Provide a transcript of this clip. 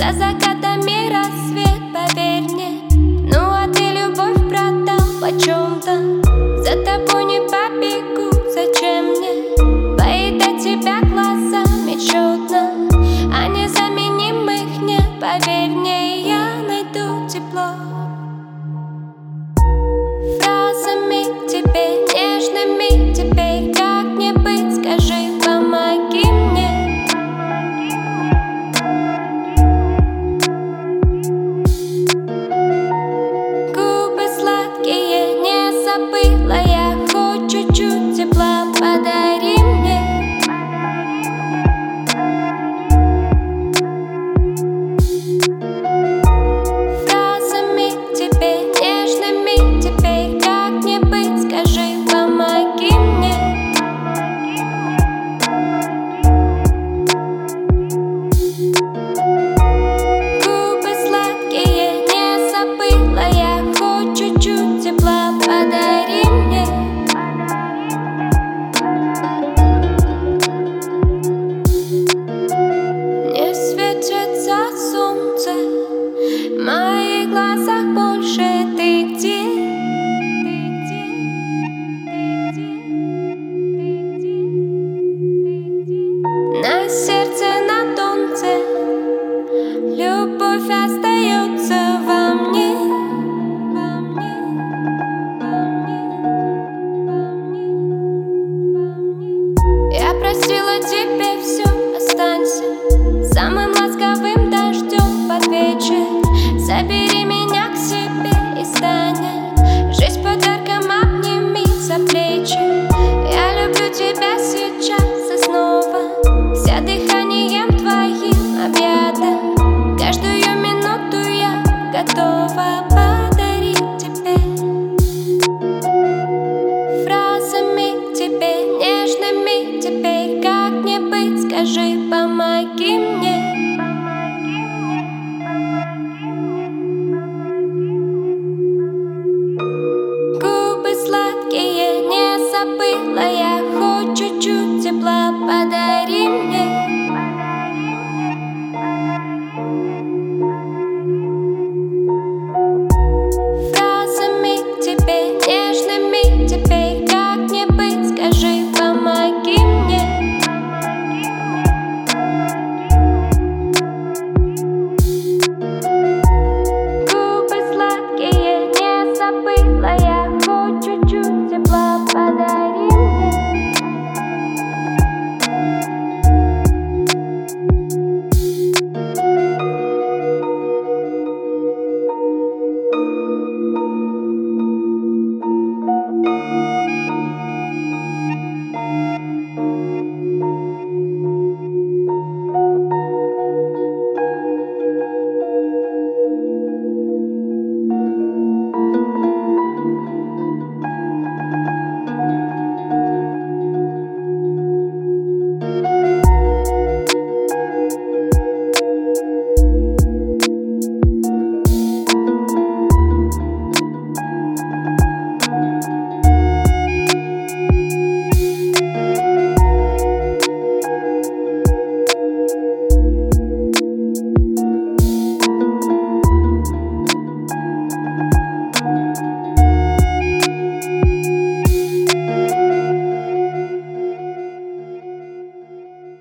За закатами рассвет, поверь мне. Ну а ты любовь продал почем-то. За тобой не побегу, зачем мне поедать тебя глазами чудно? А незаменимых нет, поверь мне, и я найду тепло. Фразами тебе нежными теперь как мне быть, скажи, помоги мне. Губы сладкие не забыла я, хоть чуть-чуть тепла подари мне. Фразами тебе нежными теперь как мне быть, скажи, помоги мне. Губы сладкие не забыла я, хоть чуть-чуть тепла подари мне. Не светится солнце в моих глазах больше, ты где? На сердце, на донце любовь остается во мне. Я простила тебе все, останься самым ласковым дождем под вечер. Забери меня к себе и стань жизнь подарком, обними за плечи. Я люблю тебя сейчас и снова, вся дыханием твоим объята. Каждую минуту я готова